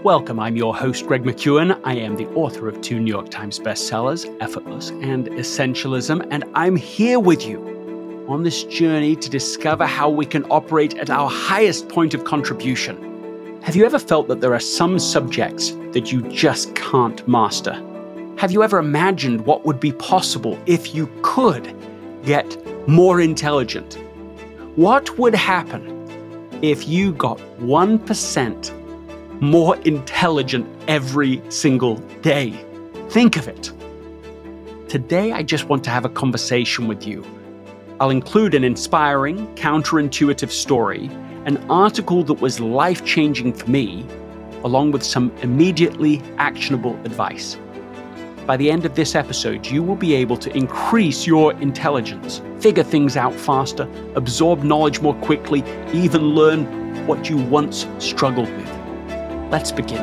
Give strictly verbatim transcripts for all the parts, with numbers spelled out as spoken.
Welcome, I'm your host, Greg McKeown. I am the author of two New York Times bestsellers, Effortless and Essentialism, and I'm here with you on this journey to discover how we can operate at our highest point of contribution. Have you ever felt that there are some subjects that you just can't master? Have you ever imagined what would be possible if you could get more intelligent? What would happen if you got one percent more intelligent every single day? Think of it. Today, I just want to have a conversation with you. I'll include an inspiring, counterintuitive story, an article that was life-changing for me, along with some immediately actionable advice. By the end of this episode, you will be able to increase your intelligence, figure things out faster, absorb knowledge more quickly, even learn what you once struggled with. Let's begin.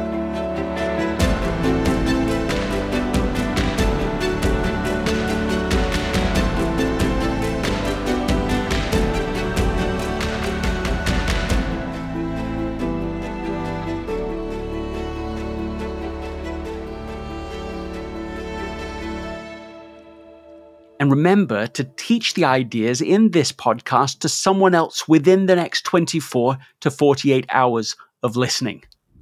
And remember to teach the ideas in this podcast to someone else within the next twenty-four to forty-eight hours of listening.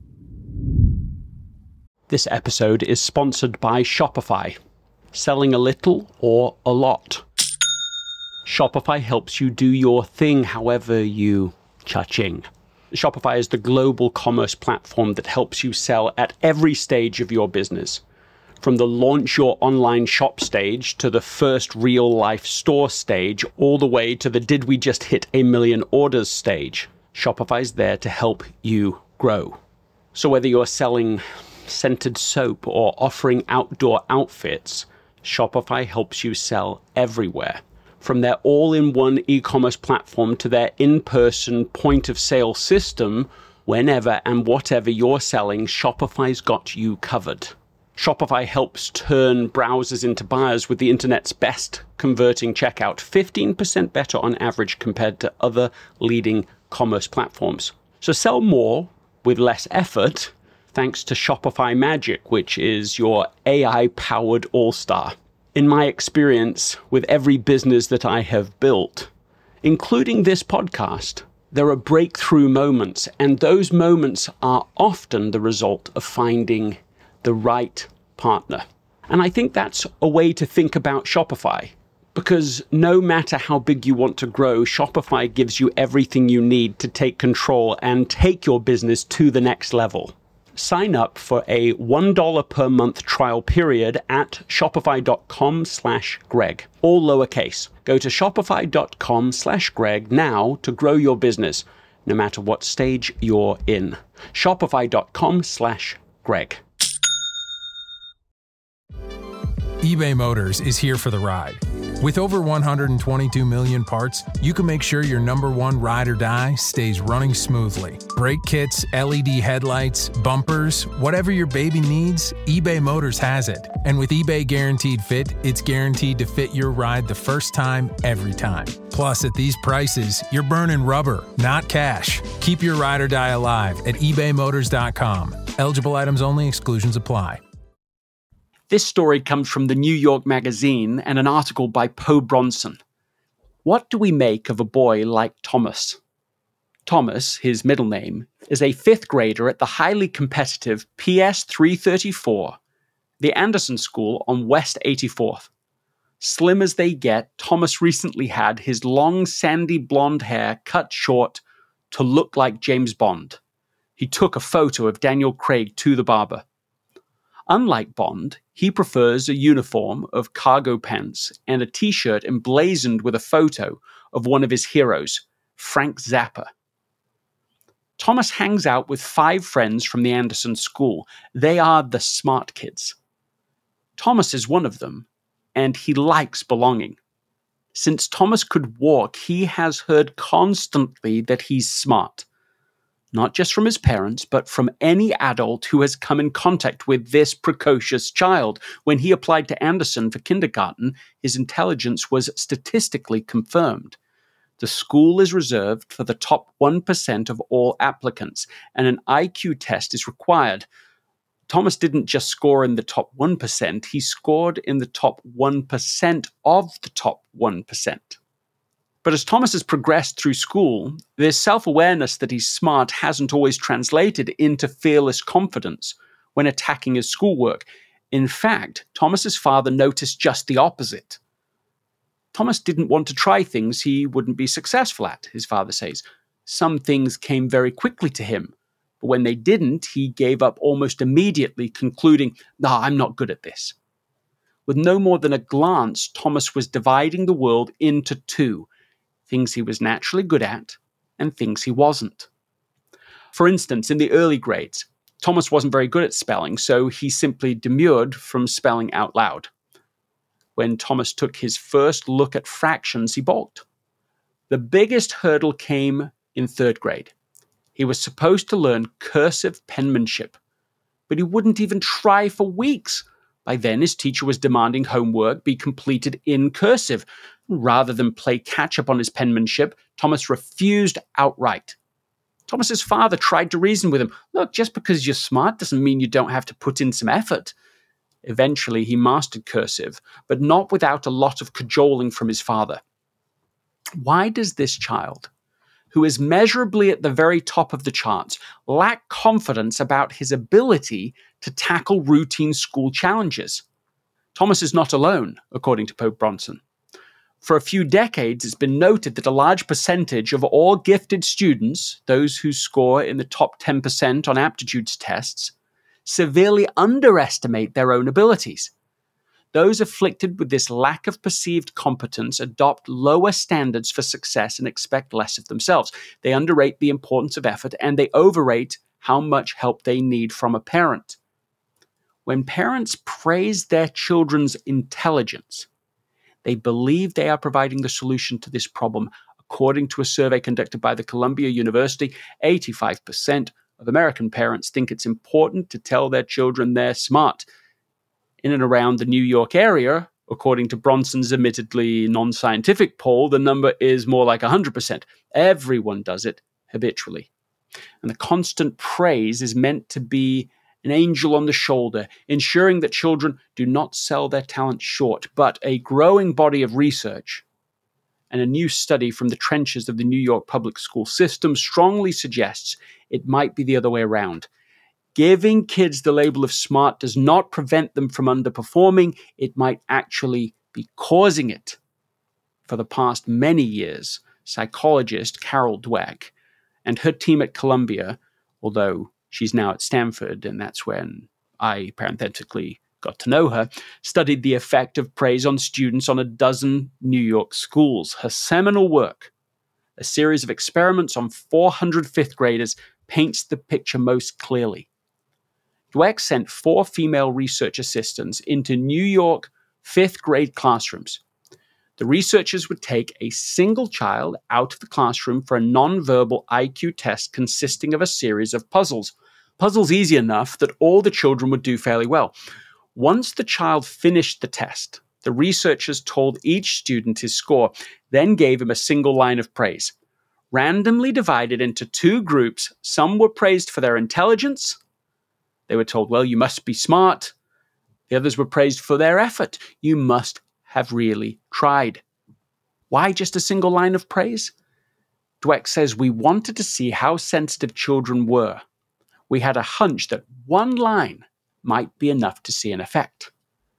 This episode is sponsored by Shopify. Selling a little or a lot. Shopify helps you do your thing however you cha-ching. Shopify is the global commerce platform that helps you sell at every stage of your business. From the launch your online shop stage to the first real life store stage, all the way to the did we just hit a million orders stage. Shopify's there to help you grow. So whether you're selling scented soap or offering outdoor outfits, Shopify helps you sell everywhere. From their all-in-one e-commerce platform to their in-person point-of-sale system, whenever and whatever you're selling, Shopify's got you covered. Shopify helps turn browsers into buyers with the internet's best converting checkout, fifteen percent better on average compared to other leading commerce platforms. So sell more with less effort, thanks to Shopify Magic, which is your A I-powered all-star. In my experience with every business that I have built, including this podcast, there are breakthrough moments, and those moments are often the result of finding the right partner. And I think that's a way to think about Shopify, because no matter how big you want to grow, Shopify gives you everything you need to take control and take your business to the next level. Sign up for a one dollar per month trial period at shopify.com slash Greg, all lowercase. Go to shopify.com slash Greg now to grow your business, no matter what stage you're in. Shopify.com slash Greg. eBay Motors is here for the ride. With over one hundred twenty-two million parts, you can make sure your number one ride or die stays running smoothly. Brake kits, L E D headlights, bumpers, whatever your baby needs, eBay Motors has it. And with eBay Guaranteed Fit, it's guaranteed to fit your ride the first time, every time. Plus, at these prices, you're burning rubber, not cash. Keep your ride or die alive at ebay motors dot com. Eligible items only, exclusions apply. This story comes from the New York Magazine and an article by Poe Bronson. What do we make of a boy like Thomas? Thomas, his middle name, is a fifth grader at the highly competitive P S three thirty-four, the Anderson School on West eighty-fourth. Slim as they get, Thomas recently had his long sandy blonde hair cut short to look like James Bond. He took a photo of Daniel Craig to the barber. Unlike Bond, he prefers a uniform of cargo pants and a t-shirt emblazoned with a photo of one of his heroes, Frank Zappa. Thomas hangs out with five friends from the Anderson School. They are the smart kids. Thomas is one of them, and he likes belonging. Since Thomas could walk, he has heard constantly that he's smart. Not just from his parents, but from any adult who has come in contact with this precocious child. When he applied to Anderson for kindergarten, his intelligence was statistically confirmed. The school is reserved for the top one percent of all applicants, and an I Q test is required. Thomas didn't just score in the top one percent, he scored in the top one percent of the top one percent. But as Thomas has progressed through school, this self-awareness that he's smart hasn't always translated into fearless confidence when attacking his schoolwork. In fact, Thomas's father noticed just the opposite. Thomas didn't want to try things he wouldn't be successful at, his father says. Some things came very quickly to him, but when they didn't, he gave up almost immediately, concluding, "No, I'm not good at this." With no more than a glance, Thomas was dividing the world into two, things he was naturally good at and things he wasn't. For instance, in the early grades, Thomas wasn't very good at spelling, so he simply demurred from spelling out loud. When Thomas took his first look at fractions, he balked. The biggest hurdle came in third grade. He was supposed to learn cursive penmanship, but he wouldn't even try for weeks. By then, his teacher was demanding homework be completed in cursive. Rather than play catch-up on his penmanship, Thomas refused outright. Thomas's father tried to reason with him. Look, just because you're smart doesn't mean you don't have to put in some effort. Eventually, he mastered cursive, but not without a lot of cajoling from his father. Why does this child, who is measurably at the very top of the charts, lack confidence about his ability to tackle routine school challenges? Thomas is not alone, according to Pope Bronson. For a few decades, it's been noted that a large percentage of all gifted students, those who score in the top ten percent on aptitude tests, severely underestimate their own abilities. Those afflicted with this lack of perceived competence adopt lower standards for success and expect less of themselves. They underrate the importance of effort, and they overrate how much help they need from a parent. When parents praise their children's intelligence, they believe they are providing the solution to this problem. According to a survey conducted by the Columbia University, eighty-five percent of American parents think it's important to tell their children they're smart. In and around the New York area, according to Bronson's admittedly non-scientific poll, the number is more like one hundred percent. Everyone does it habitually. And the constant praise is meant to be an angel on the shoulder, ensuring that children do not sell their talent short. But a growing body of research and a new study from the trenches of the New York public school system strongly suggests it might be the other way around. Giving kids the label of smart does not prevent them from underperforming. It might actually be causing it. For the past many years, psychologist Carol Dweck and her team at Columbia, although she's now at Stanford, and that's when I parenthetically got to know her, studied the effect of praise on students on a dozen New York schools. Her seminal work, a series of experiments on four hundred fifth graders, paints the picture most clearly. Dweck sent four female research assistants into New York fifth grade classrooms. The researchers would take a single child out of the classroom for a nonverbal I Q test consisting of a series of puzzles. Puzzles easy enough that all the children would do fairly well. Once the child finished the test, the researchers told each student his score, then gave him a single line of praise. Randomly divided into two groups, some were praised for their intelligence. They were told, well, you must be smart. The others were praised for their effort. You must have really tried. Why just a single line of praise? Dweck says we wanted to see how sensitive children were. We had a hunch that one line might be enough to see an effect.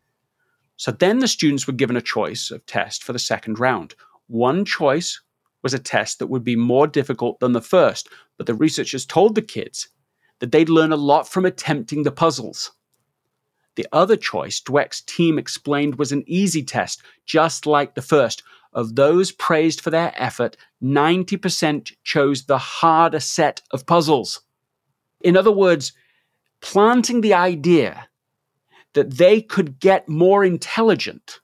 So then the students were given a choice of test for the second round. One choice was a test that would be more difficult than the first, but the researchers told the kids that they'd learn a lot from attempting the puzzles. The other choice, Dweck's team explained, was an easy test, just like the first. Of those praised for their effort, ninety percent chose the harder set of puzzles. In other words, planting the idea that they could get more intelligent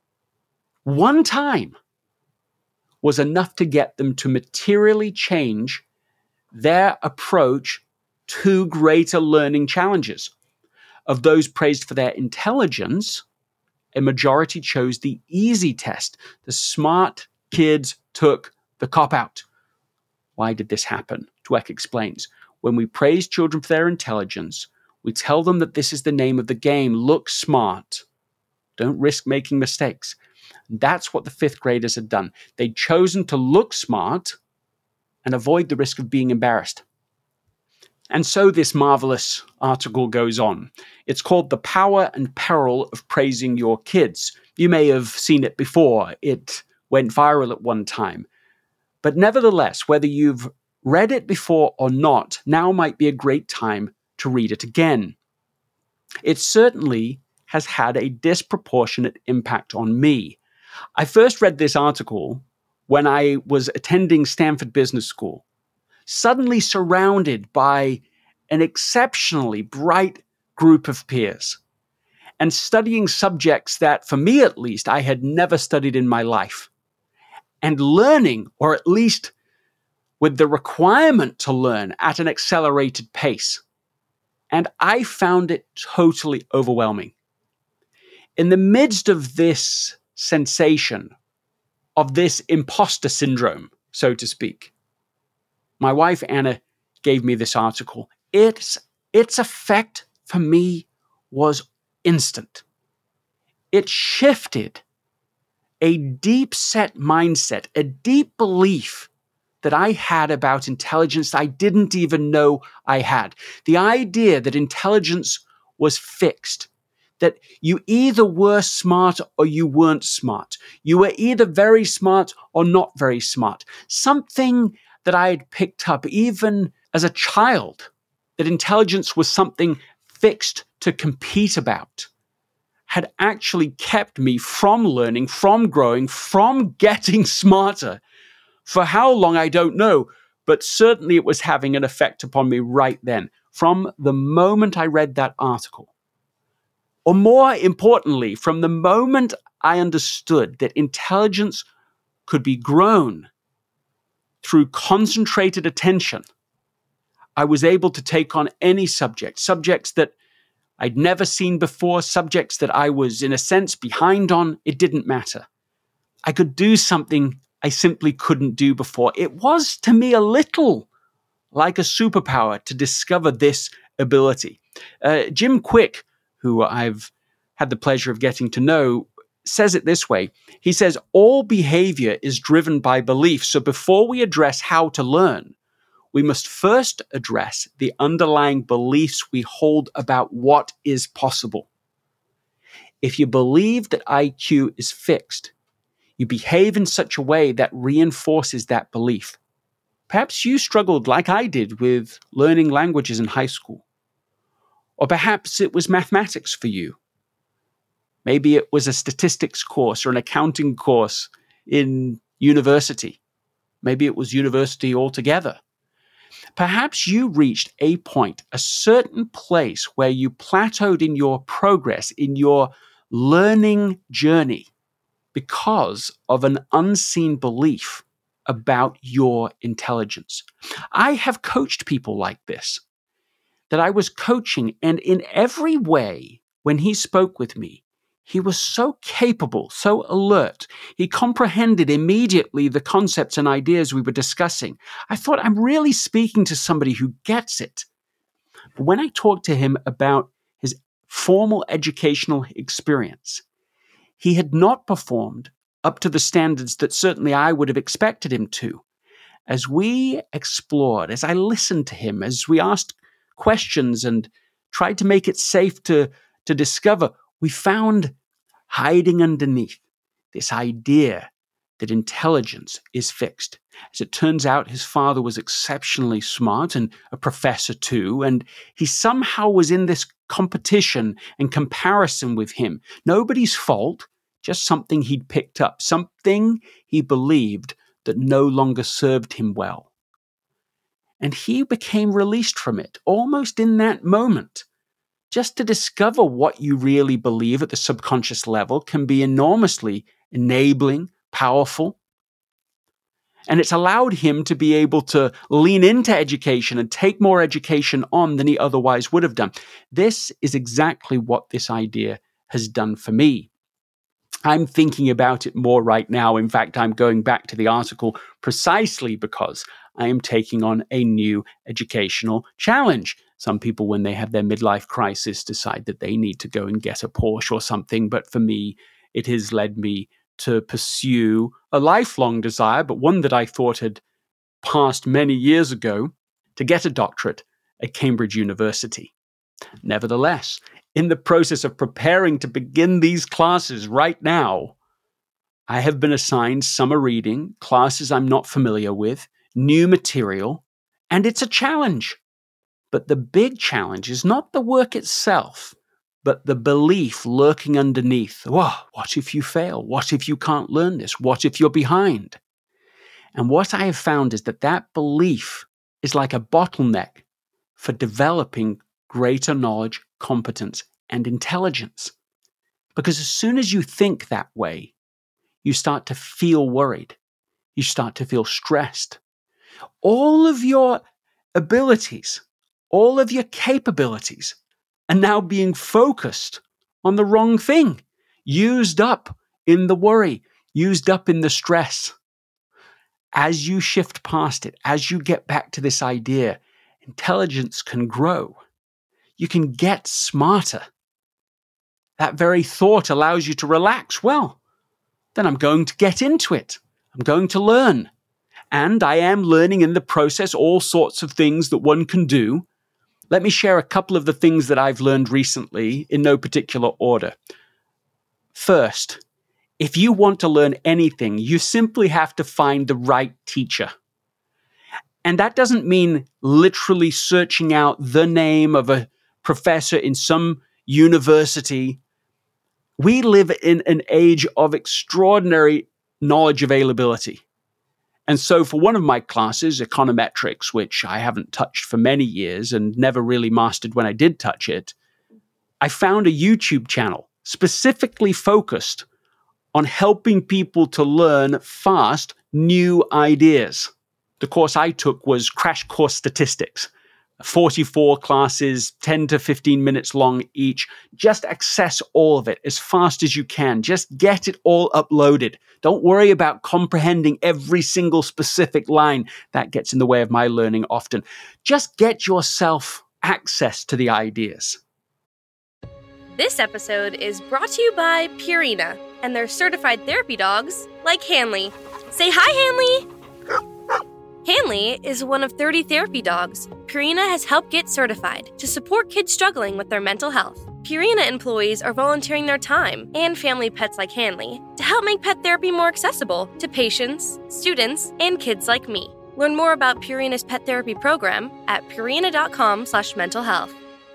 one time was enough to get them to materially change their approach to greater learning challenges. Of those praised for their intelligence, a majority chose the easy test. The smart kids took the cop-out. Why did this happen? Dweck explains. When we praise children for their intelligence, we tell them that this is the name of the game. Look smart. Don't risk making mistakes. That's what the fifth graders had done. They'd chosen to look smart and avoid the risk of being embarrassed. And so this marvelous article goes on. It's called The Power and Peril of Praising Your Kids. You may have seen it before. It went viral at one time. But nevertheless, whether you've read it before or not, now might be a great time to read it again. It certainly has had a disproportionate impact on me. I first read this article when I was attending Stanford Business School, suddenly surrounded by an exceptionally bright group of peers and studying subjects that, for me at least, I had never studied in my life, and learning, or at least with the requirement to learn at an accelerated pace. And I found it totally overwhelming. In the midst of this sensation, of this imposter syndrome, so to speak, my wife Anna gave me this article. Its, its effect for me was instant. It shifted a deep-set mindset, a deep belief that I had about intelligence I didn't even know I had. The idea that intelligence was fixed, that you either were smart or you weren't smart. You were either very smart or not very smart. Something that I had picked up even as a child, that intelligence was something fixed to compete about, had actually kept me from learning, from growing, from getting smarter. For how long, I don't know, but certainly it was having an effect upon me right then, from the moment I read that article. Or more importantly, from the moment I understood that intelligence could be grown through concentrated attention, I was able to take on any subject, subjects that I'd never seen before, subjects that I was, in a sense, behind on. It didn't matter. I could do something I simply couldn't do before. It was, to me, a little like a superpower to discover this ability. Uh, Jim Quick, who I've had the pleasure of getting to know, says it this way. He says, all behavior is driven by belief. So before we address how to learn, we must first address the underlying beliefs we hold about what is possible. If you believe that I Q is fixed, you behave in such a way that reinforces that belief. Perhaps you struggled like I did with learning languages in high school. Or perhaps it was mathematics for you. Maybe it was a statistics course or an accounting course in university. Maybe it was university altogether. Perhaps you reached a point, a certain place where you plateaued in your progress, in your learning journey, because of an unseen belief about your intelligence. I have coached people like this, that I was coaching, and in every way, when he spoke with me, he was so capable, so alert. He comprehended immediately the concepts and ideas we were discussing. I thought, I'm really speaking to somebody who gets it. But when I talked to him about his formal educational experience, he had not performed up to the standards that certainly I would have expected him to. As we explored, as I listened to him, as we asked questions and tried to make it safe to, to discover, we found hiding underneath this idea that intelligence is fixed. As it turns out, his father was exceptionally smart and a professor too, and he somehow was in this competition and comparison with him. Nobody's fault, just something he'd picked up, something he believed that no longer served him well. And he became released from it almost in that moment. Just to discover what you really believe at the subconscious level can be enormously enabling, powerful. And it's allowed him to be able to lean into education and take more education on than he otherwise would have done. This is exactly what this idea has done for me. I'm thinking about it more right now. In fact, I'm going back to the article precisely because I am taking on a new educational challenge. Some people, when they have their midlife crisis, decide that they need to go and get a Porsche or something. But for me, it has led me to pursue a lifelong desire, but one that I thought had passed many years ago, to get a doctorate at Cambridge University. Nevertheless, in the process of preparing to begin these classes right now, I have been assigned summer reading, classes I'm not familiar with, new material, and it's a challenge. But the big challenge is not the work itself, but the belief lurking underneath. Whoa, what if you fail? What if you can't learn this? What if you're behind? And what I have found is that that belief is like a bottleneck for developing greater knowledge, competence, and intelligence. Because as soon as you think that way, you start to feel worried. You start to feel stressed. All of your abilities, all of your capabilities are now being focused on the wrong thing, used up in the worry, used up in the stress. As you shift past it, as you get back to this idea, intelligence can grow. You can get smarter. That very thought allows you to relax. Well, then I'm going to get into it. I'm going to learn. And I am learning in the process all sorts of things that one can do. Let me share a couple of the things that I've learned recently in no particular order. First, if you want to learn anything, you simply have to find the right teacher. And that doesn't mean literally searching out the name of a professor in some university. We live in an age of extraordinary knowledge availability. And so for one of my classes, econometrics, which I haven't touched for many years and never really mastered when I did touch it, I found a YouTube channel specifically focused on helping people to learn fast new ideas. The course I took was Crash Course Statistics. forty-four classes, ten to fifteen minutes long each. Just access all of it as fast as you can. Just get it all uploaded. Don't worry about comprehending every single specific line. That gets in the way of my learning often. Just get yourself access to the ideas. This episode is brought to you by Purina and their certified therapy dogs like Hanley. Say hi, Hanley! Hanley is one of thirty therapy dogs Purina has helped get certified to support kids struggling with their mental health. Purina employees are volunteering their time and family pets like Hanley to help make pet therapy more accessible to patients, students, and kids like me. Learn more about Purina's pet therapy program at purina.com slash mental health.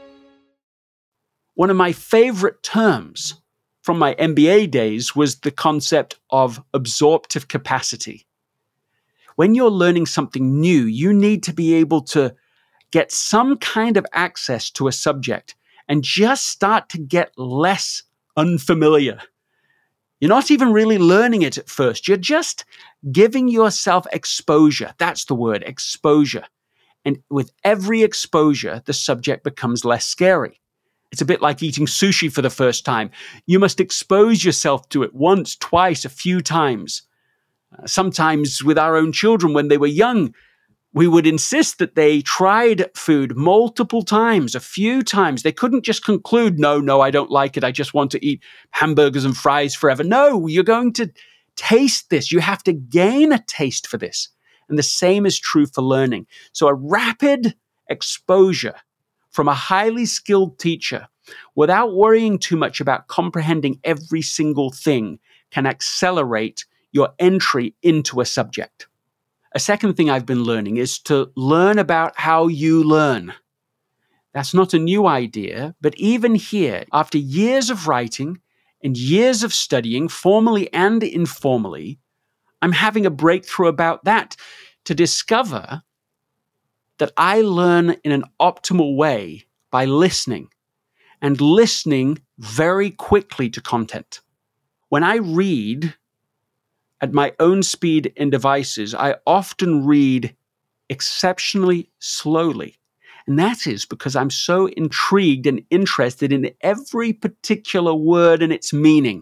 One of my favorite terms from my M B A days was the concept of absorptive capacity. When you're learning something new, you need to be able to get some kind of access to a subject and just start to get less unfamiliar. You're not even really learning it at first. You're just giving yourself exposure. That's the word, exposure. And with every exposure, the subject becomes less scary. It's a bit like eating sushi for the first time. You must expose yourself to it once, twice, a few times. Uh, sometimes with our own children when they were young, we would insist that they tried food multiple times, a few times. They couldn't just conclude, no, no, I don't like it. I just want to eat hamburgers and fries forever. No, you're going to taste this. You have to gain a taste for this. And the same is true for learning. So a rapid exposure from a highly skilled teacher without worrying too much about comprehending every single thing can accelerate your entry into a subject. A second thing I've been learning is to learn about how you learn. That's not a new idea, but even here, after years of writing and years of studying, formally and informally, I'm having a breakthrough about that to discover that I learn in an optimal way by listening, and listening very quickly to content. When I read at my own speed and devices, I often read exceptionally slowly. And that is because I'm so intrigued and interested in every particular word and its meaning.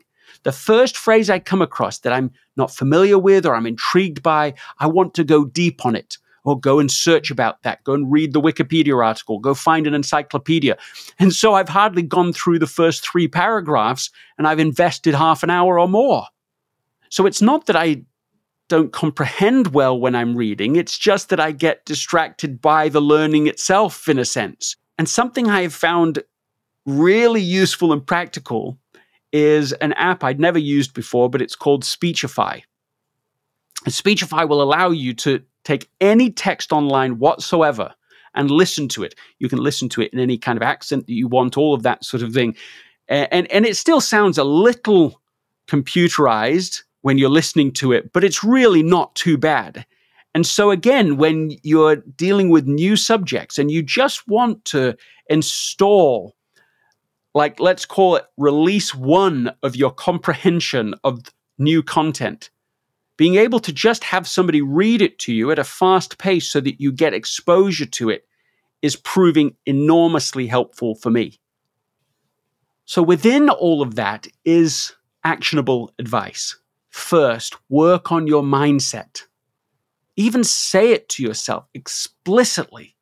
The first phrase I come across that I'm not familiar with or I'm intrigued by, I want to go deep on it, or go and search about that, go and read the Wikipedia article, go find an encyclopedia. And so I've hardly gone through the first three paragraphs and I've invested half an hour or more. So it's not that I don't comprehend well when I'm reading, it's just that I get distracted by the learning itself in a sense. And something I have found really useful and practical is an app I'd never used before, but it's called Speechify. Speechify will allow you to take any text online whatsoever and listen to it. You can listen to it in any kind of accent that you want, all of that sort of thing. And, and it still sounds a little computerized when you're listening to it, but it's really not too bad. And so again, when you're dealing with new subjects and you just want to install, like, let's call it release one of your comprehension of new content, being able to just have somebody read it to you at a fast pace so that you get exposure to it is proving enormously helpful for me. So within all of that is actionable advice. First, work on your mindset. Even say it to yourself explicitly.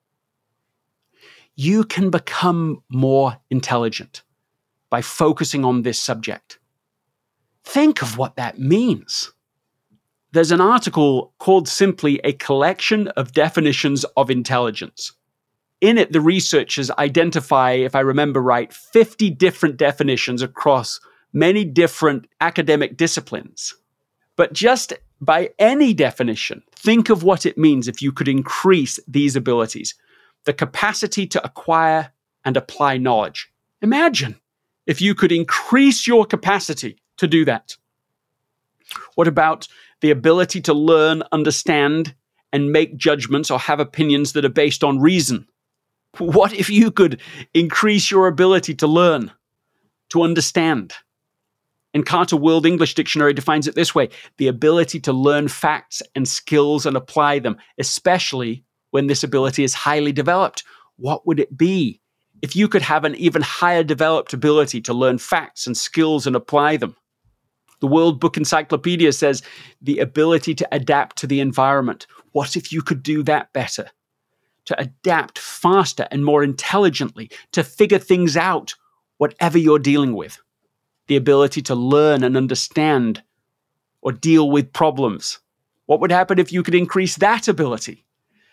You can become more intelligent by focusing on this subject. Think of what that means. There's an article called simply A Collection of Definitions of Intelligence. In it, the researchers identify, if I remember right, fifty different definitions across many different academic disciplines. But just by any definition, think of what it means if you could increase these abilities. The capacity to acquire and apply knowledge. Imagine if you could increase your capacity to do that. What about the ability to learn, understand, and make judgments or have opinions that are based on reason? What if you could increase your ability to learn, to understand? And Carter World English Dictionary defines it this way: the ability to learn facts and skills and apply them, especially when this ability is highly developed. What would it be if you could have an even higher developed ability to learn facts and skills and apply them? The World Book Encyclopedia says the ability to adapt to the environment. What if you could do that better? To adapt faster and more intelligently, to figure things out, whatever you're dealing with. The ability to learn and understand or deal with problems. What would happen if you could increase that ability?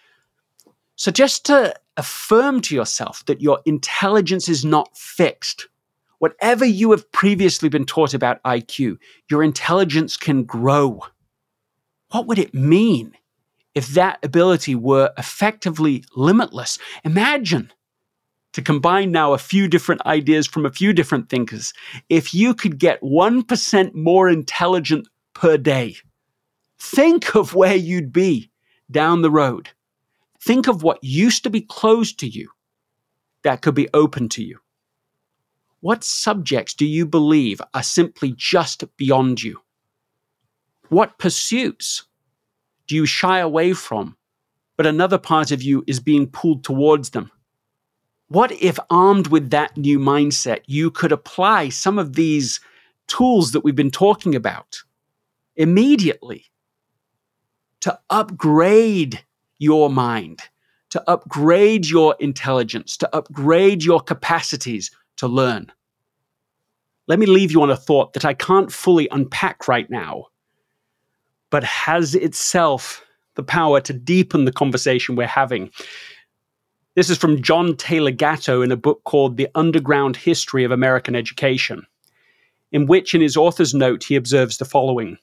So just to affirm to yourself that your intelligence is not fixed. Whatever you have previously been taught about I Q, your intelligence can grow. What would it mean if that ability were effectively limitless? Imagine, to combine now a few different ideas from a few different thinkers, if you could get one percent more intelligent per day. Think of where you'd be down the road. Think of what used to be closed to you that could be open to you. What subjects do you believe are simply just beyond you? What pursuits do you shy away from, but another part of you is being pulled towards them? What if, armed with that new mindset, you could apply some of these tools that we've been talking about immediately to upgrade your mind, to upgrade your intelligence, to upgrade your capacities to learn? Let me leave you on a thought that I can't fully unpack right now, but has itself the power to deepen the conversation we're having. This is from John Taylor Gatto in a book called The Underground History of American Education, in which, in his author's note, he observes the following: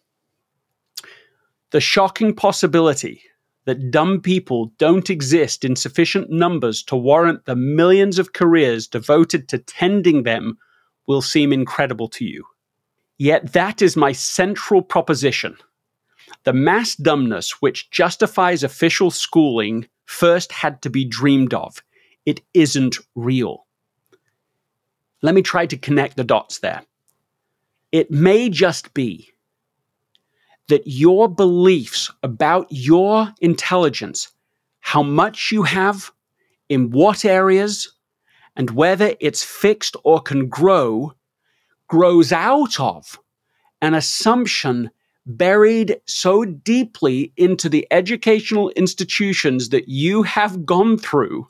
the shocking possibility that dumb people don't exist in sufficient numbers to warrant the millions of careers devoted to tending them will seem incredible to you. Yet that is my central proposition. The mass dumbness which justifies official schooling first had to be dreamed of. It isn't real. Let me try to connect the dots there. It may just be that your beliefs about your intelligence, how much you have, in what areas, and whether it's fixed or can grow, grows out of an assumption buried so deeply into the educational institutions that you have gone through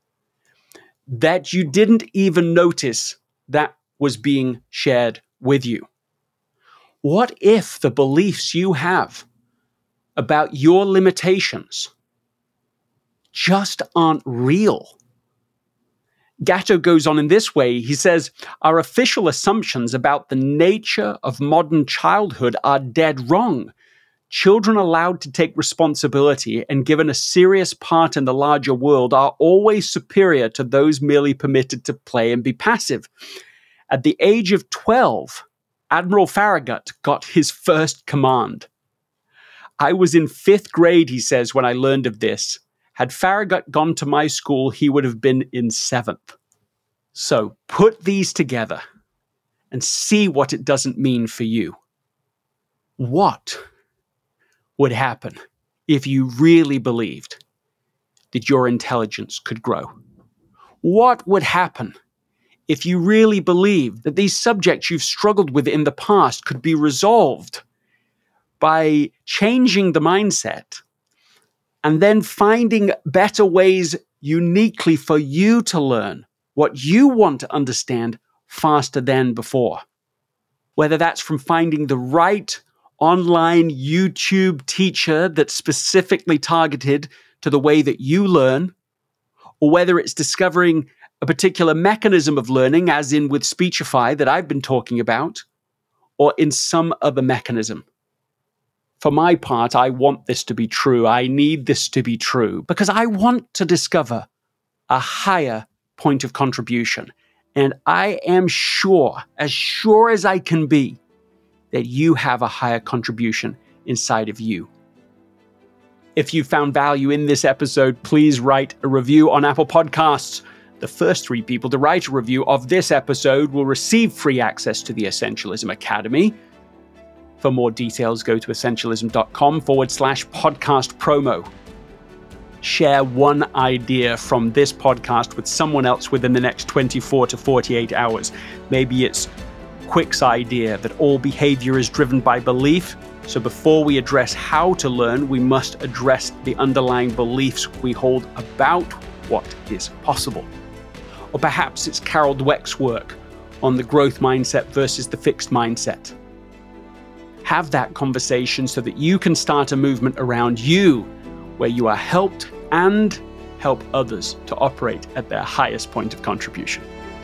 that you didn't even notice that was being shared with you? What if the beliefs you have about your limitations just aren't real? Gatto goes on in this way. He says, our official assumptions about the nature of modern childhood are dead wrong. Children allowed to take responsibility and given a serious part in the larger world are always superior to those merely permitted to play and be passive. At the age of twelve, Admiral Farragut got his first command. I was in fifth grade, he says, when I learned of this. Had Farragut gone to my school, he would have been in seventh. So put these together and see what it doesn't mean for you. What would happen if you really believed that your intelligence could grow? What would happen if you really believed that these subjects you've struggled with in the past could be resolved by changing the mindset and then finding better ways uniquely for you to learn what you want to understand faster than before? Whether that's from finding the right online YouTube teacher that's specifically targeted to the way that you learn, or whether it's discovering a particular mechanism of learning, as in with Speechify that I've been talking about, or in some other mechanism. For my part, I want this to be true. I need this to be true because I want to discover a higher point of contribution. And I am sure, as sure as I can be, that you have a higher contribution inside of you. If you found value in this episode, please write a review on Apple Podcasts. The first three people to write a review of this episode will receive free access to the Essentialism Academy. For more details, go to essentialism.com forward slash podcast promo. Share one idea from this podcast with someone else within the next twenty-four to forty-eight hours. Maybe it's Quick's idea that all behavior is driven by belief. So before we address how to learn, we must address the underlying beliefs we hold about what is possible. Or perhaps it's Carol Dweck's work on the growth mindset versus the fixed mindset. Have that conversation so that you can start a movement around you where you are helped and help others to operate at their highest point of contribution.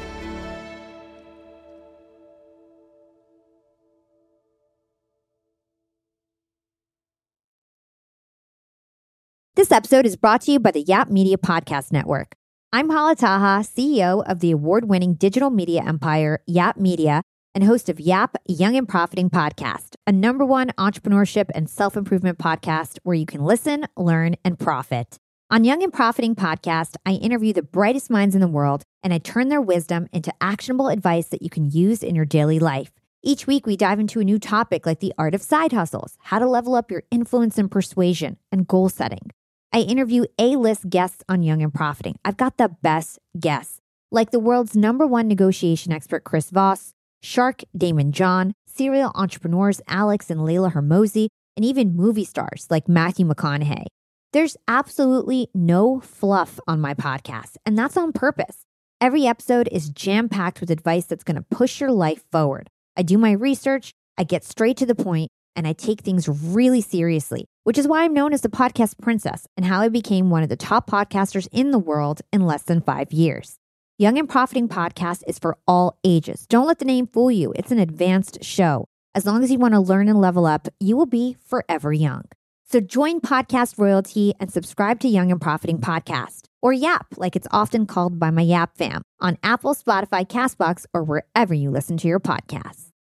This episode is brought to you by the Yap Media Podcast Network. I'm Hala Taha, C E O of the award-winning digital media empire, Yap Media, and host of Yap Young and Profiting Podcast, a number one entrepreneurship and self-improvement podcast where you can listen, learn, and profit. On Young and Profiting Podcast, I interview the brightest minds in the world, and I turn their wisdom into actionable advice that you can use in your daily life. Each week, we dive into a new topic like the art of side hustles, how to level up your influence and persuasion, and goal setting. I interview A-list guests on Young and Profiting. I've got the best guests, like the world's number one negotiation expert, Chris Voss, Shark Damon John, serial entrepreneurs Alex and Layla Hermosi, and even movie stars like Matthew McConaughey. There's absolutely no fluff on my podcast, and that's on purpose. Every episode is jam-packed with advice that's going to push your life forward. I do my research, I get straight to the point, and I take things really seriously, which is why I'm known as the podcast princess and how I became one of the top podcasters in the world in less than five years. Young and Profiting Podcast is for all ages. Don't let the name fool you. It's an advanced show. As long as you want to learn and level up, you will be forever young. So join Podcast Royalty and subscribe to Young and Profiting Podcast, or Yap, like it's often called by my Yap fam, on Apple, Spotify, CastBox, or wherever you listen to your podcasts.